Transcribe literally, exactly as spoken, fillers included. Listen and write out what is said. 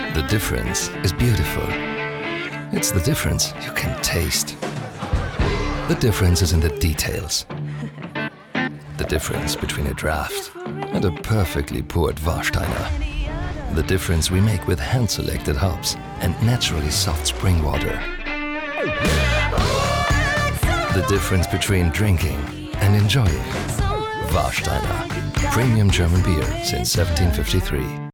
The difference is beautiful. It's the difference you can taste. The difference is in the details. The difference between a draft and a perfectly poured Warsteiner. The difference we make with hand-selected hops and naturally soft spring water. The difference between drinking and enjoying. Warsteiner. Premium German beer since seventeen fifty-three.